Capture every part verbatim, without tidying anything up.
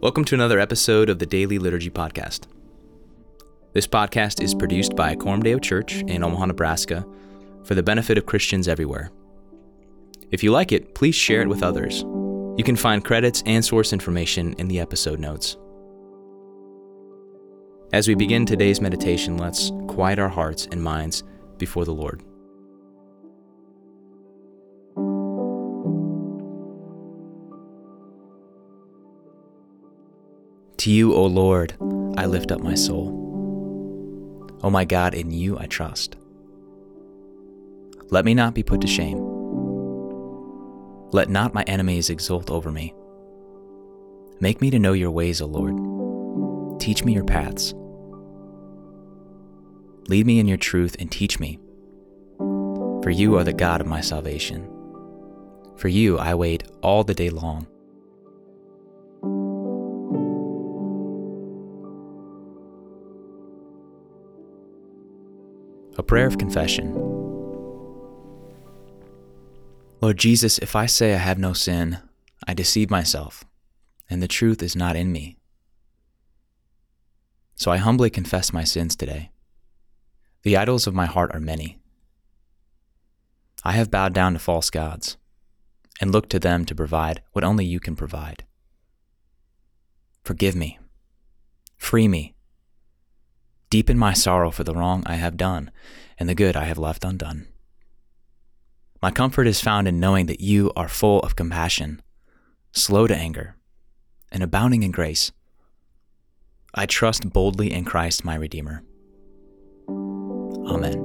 Welcome to another episode of the Daily Liturgy Podcast. This podcast is produced by Coram Deo Church in Omaha, Nebraska, for the benefit of Christians everywhere. If you like it, please share it with others. You can find credits and source information in the episode notes. As we begin today's meditation, let's quiet our hearts and minds before the Lord. To you, O Lord, I lift up my soul. O my God, in you I trust. Let me not be put to shame. Let not my enemies exult over me. Make me to know your ways, O Lord. Teach me your paths. Lead me in your truth and teach me. For you are the God of my salvation. For you I wait all the day long. A prayer of confession. Lord Jesus, if I say I have no sin, I deceive myself, and the truth is not in me. So I humbly confess my sins today. The idols of my heart are many. I have bowed down to false gods, and looked to them to provide what only you can provide. Forgive me. Free me. Deepen my sorrow for the wrong I have done and the good I have left undone. My comfort is found in knowing that you are full of compassion, slow to anger, and abounding in grace. I trust boldly in Christ my Redeemer. Amen.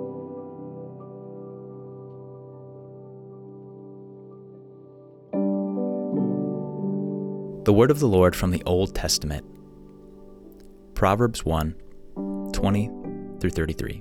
The word of the Lord from the Old Testament. Proverbs one, twenty through thirty-three.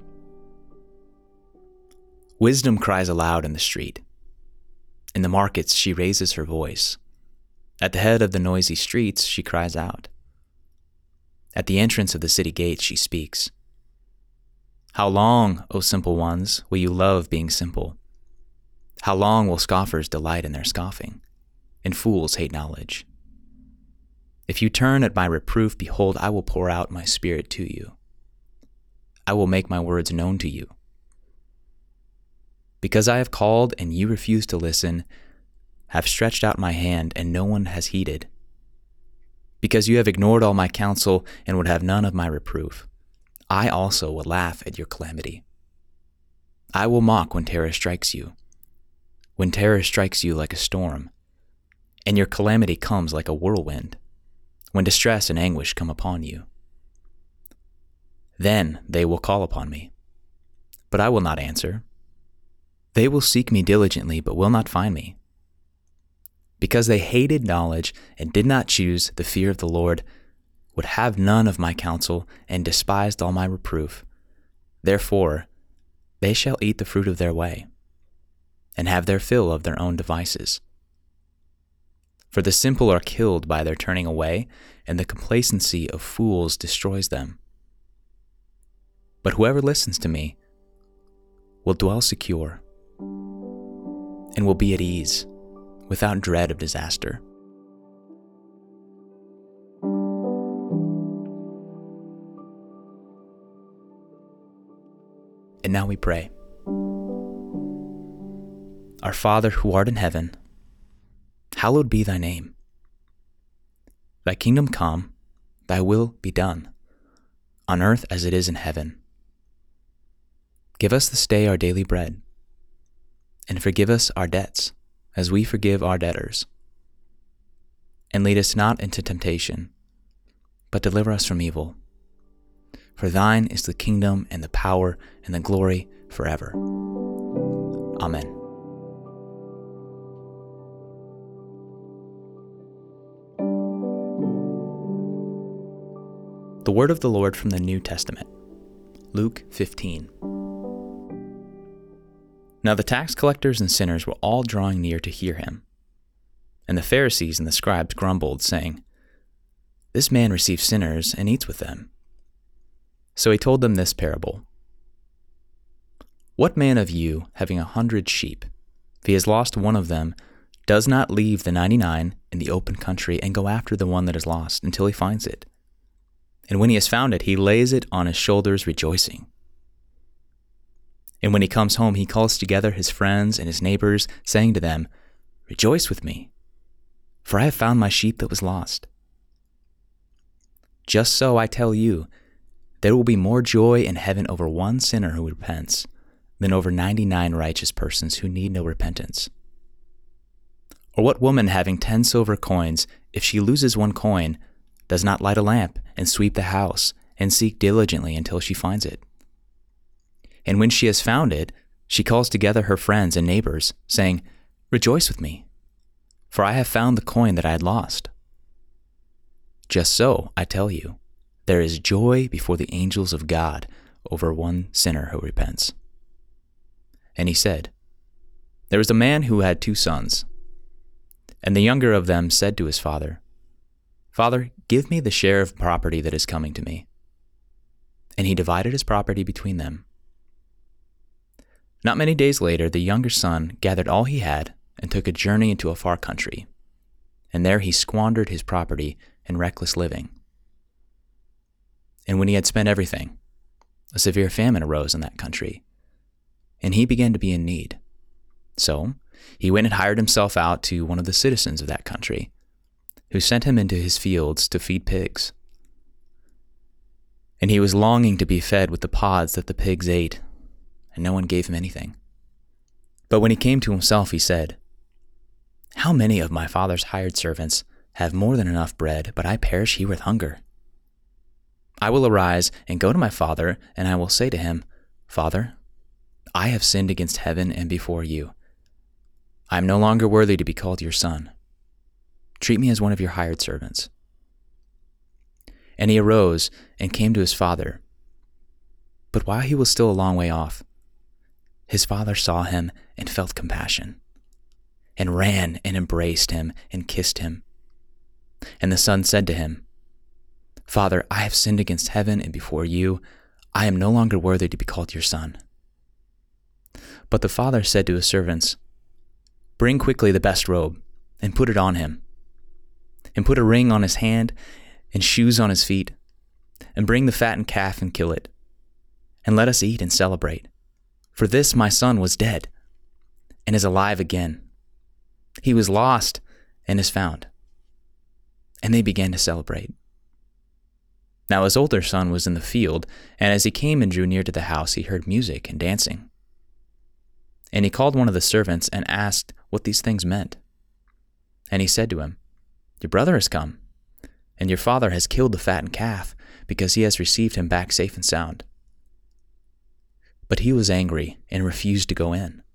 Wisdom cries aloud in the street. In the markets she raises her voice. At the head of the noisy streets she cries out. At the entrance of the city gate she speaks. How long, O simple ones, will you love being simple? How long will scoffers delight in their scoffing, and fools hate knowledge? If you turn at my reproof, behold, I will pour out my spirit to you. I will make my words known to you. Because I have called and you refuse to listen, have stretched out my hand and no one has heeded. Because you have ignored all my counsel and would have none of my reproof, I also will laugh at your calamity. I will mock when terror strikes you, when terror strikes you like a storm, and your calamity comes like a whirlwind, when distress and anguish come upon you. Then they will call upon me, but I will not answer. They will seek me diligently, but will not find me. Because they hated knowledge and did not choose the fear of the Lord, would have none of my counsel, and despised all my reproof. Therefore, they shall eat the fruit of their way, and have their fill of their own devices. For the simple are killed by their turning away, and the complacency of fools destroys them. But whoever listens to me will dwell secure, and will be at ease, without dread of disaster. And now we pray. Our Father who art in heaven, hallowed be thy name. Thy kingdom come, thy will be done, on earth as it is in heaven. Give us this day our daily bread, and forgive us our debts, as we forgive our debtors. And lead us not into temptation, but deliver us from evil. For thine is the kingdom and the power and the glory forever. Amen. The word of the Lord from the New Testament. Luke fifteen. Now the tax collectors and sinners were all drawing near to hear him. And the Pharisees and the scribes grumbled, saying, This man receives sinners and eats with them. So he told them this parable. What man of you, having a hundred sheep, if he has lost one of them, does not leave the ninety-nine in the open country and go after the one that is lost until he finds it. And when he has found it, he lays it on his shoulders, rejoicing. And when he comes home, he calls together his friends and his neighbors, saying to them, "Rejoice with me, for I have found my sheep that was lost." Just so, I tell you, there will be more joy in heaven over one sinner who repents than over ninety-nine righteous persons who need no repentance. Or what woman having ten silver coins, if she loses one coin, does not light a lamp and sweep the house and seek diligently until she finds it? And when she has found it, she calls together her friends and neighbors, saying, "Rejoice with me, for I have found the coin that I had lost." Just so, I tell you, there is joy before the angels of God over one sinner who repents. And he said, There was a man who had two sons. And the younger of them said to his father, "Father, give me the share of property that is coming to me." And he divided his property between them. Not many days later, the younger son gathered all he had and took a journey into a far country. And there he squandered his property in reckless living. And when he had spent everything, a severe famine arose in that country, and he began to be in need. So he went and hired himself out to one of the citizens of that country, who sent him into his fields to feed pigs. And he was longing to be fed with the pods that the pigs ate, and no one gave him anything. But when he came to himself, he said, "How many of my father's hired servants have more than enough bread, but I perish here with hunger? I will arise and go to my father, and I will say to him, 'Father, I have sinned against heaven and before you. I am no longer worthy to be called your son. Treat me as one of your hired servants.' And he arose and came to his father. But while he was still a long way off, his father saw him and felt compassion, and ran and embraced him and kissed him. And the son said to him, 'Father, I have sinned against heaven and before you. I am no longer worthy to be called your son.' But the father said to his servants, 'Bring quickly the best robe and put it on him, and put a ring on his hand and shoes on his feet, and bring the fattened calf and kill it, and let us eat and celebrate. For this my son was dead and is alive again. He was lost and is found.' And they began to celebrate. Now his older son was in the field, and as he came and drew near to the house, he heard music and dancing. And he called one of the servants and asked what these things meant. And he said to him, 'Your brother has come, and your father has killed the fattened calf, because he has received him back safe and sound.' But he was angry and refused to go in.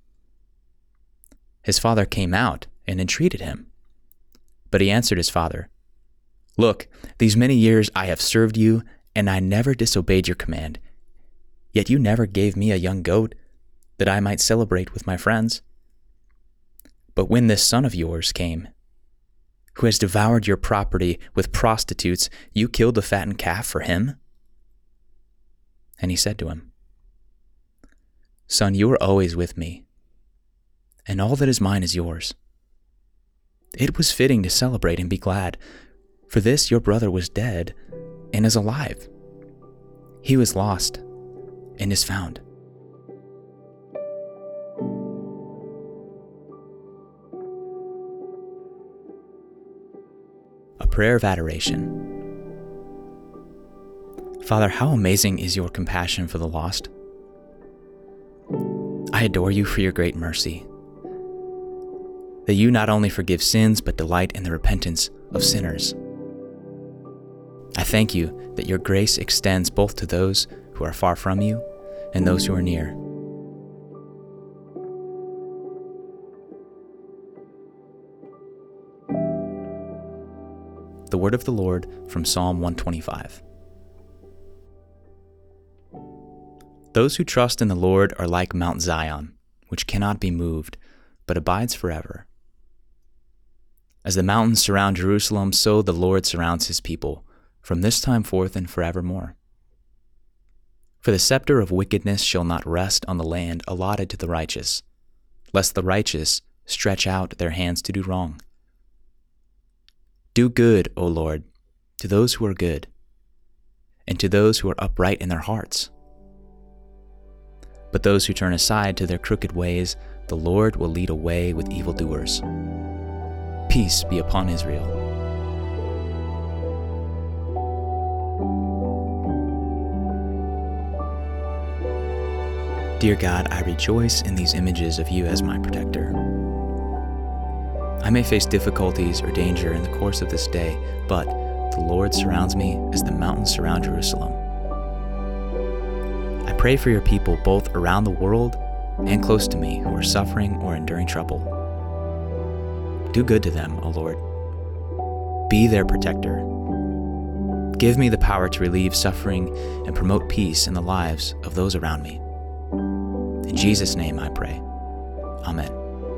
His father came out and entreated him. But he answered his father, 'Look, these many years I have served you, and I never disobeyed your command. Yet you never gave me a young goat that I might celebrate with my friends. But when this son of yours came, who has devoured your property with prostitutes, you killed the fattened calf for him?' And he said to him, 'Son, you are always with me, and all that is mine is yours. It was fitting to celebrate and be glad, for this your brother was dead and is alive. He was lost and is found.'" A prayer of adoration. Father, how amazing is your compassion for the lost. I adore you for your great mercy, that you not only forgive sins, but delight in the repentance of sinners. I thank you that your grace extends both to those who are far from you and those who are near. The word of the Lord from Psalm one twenty-five. Those who trust in the Lord are like Mount Zion, which cannot be moved, but abides forever. As the mountains surround Jerusalem, so the Lord surrounds his people, from this time forth and forevermore. For the scepter of wickedness shall not rest on the land allotted to the righteous, lest the righteous stretch out their hands to do wrong. Do good, O Lord, to those who are good, and to those who are upright in their hearts. But those who turn aside to their crooked ways, the Lord will lead away with evildoers. Peace be upon Israel. Dear God, I rejoice in these images of you as my protector. I may face difficulties or danger in the course of this day, but the Lord surrounds me as the mountains surround Jerusalem. I pray for your people both around the world and close to me who are suffering or enduring trouble. Do good to them, O Lord. Be their protector. Give me the power to relieve suffering and promote peace in the lives of those around me. In Jesus' name I pray. Amen.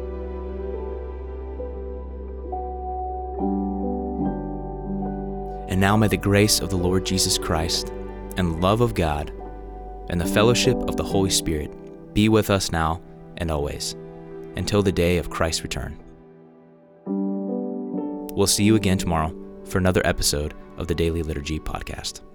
And now may the grace of the Lord Jesus Christ and the love of God and the fellowship of the Holy Spirit be with us now and always, until the day of Christ's return. We'll see you again tomorrow for another episode of the Daily Liturgy Podcast.